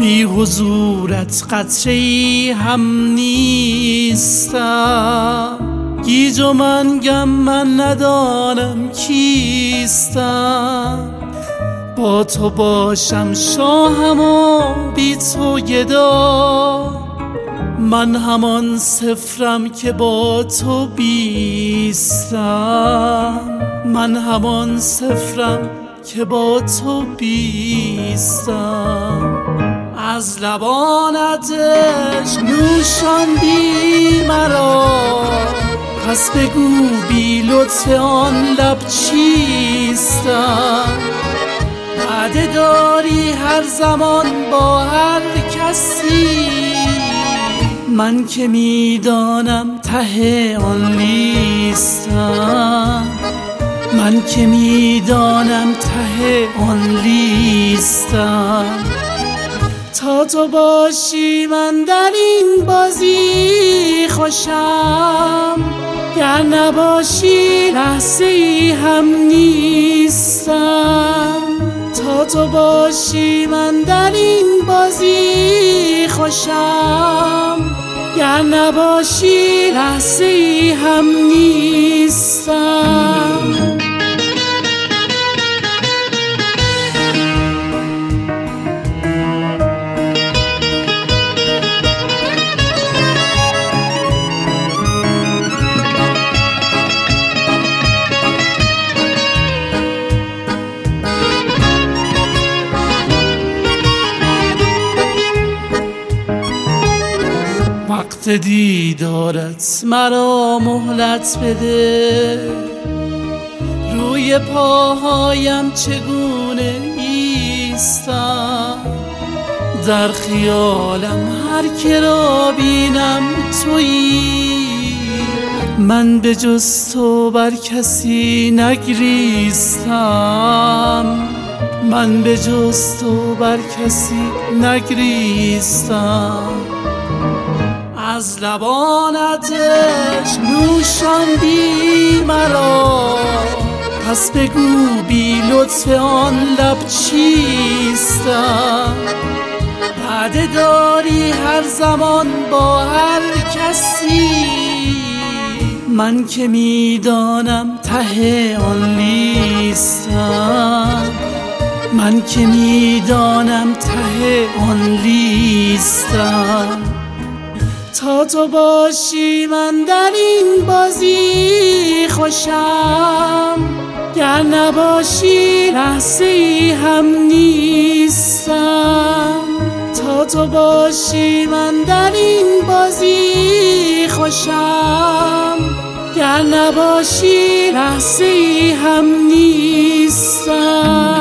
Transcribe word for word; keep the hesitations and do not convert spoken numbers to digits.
بی حضورت قطره‌ای هم نیستم. گیج و منگم من ندانم کیستم. با تو باشم شاهم و بی تو گدا. من همان صفرم که با تو بیستم. من همان صفرم که با تو بیستم. از لبانتش نوشاندی مرا، پس بگو بی لطف آن لب چیستم. وعده داری هر زمان با هر کسی، من که میدانم ته آن لیستم. من که میدانم ته آن لیستم. تا تو باشی من در این بازی خوشم، گر نباشی لحظه ای هم نیستم. تا تو باشی من در این بازی خوشم، گر نباشی لحظه ای هم نیستم. وقت دیدارت مرا مهلت بده، روی پاهایم چگونه ایستم. در خیالم هر که را بینم تویی، من به جز تو بر کسی نگریستم. من به جز تو بر کسی نگریستم. از لبانتش نوشاندی مرا، پس بگو بی لطف آن لب چیستم. وعده داری هر زمان با هر کسی، من که میدانم ته آن لیستم. من که میدانم ته آن لیستم. تا تو باشی من در این بازی خوشم، گر نباشی لحظه ای هم نیستم. تا تو باشی من در این بازی خوشم، گر نباشی لحظه ای هم نیستم.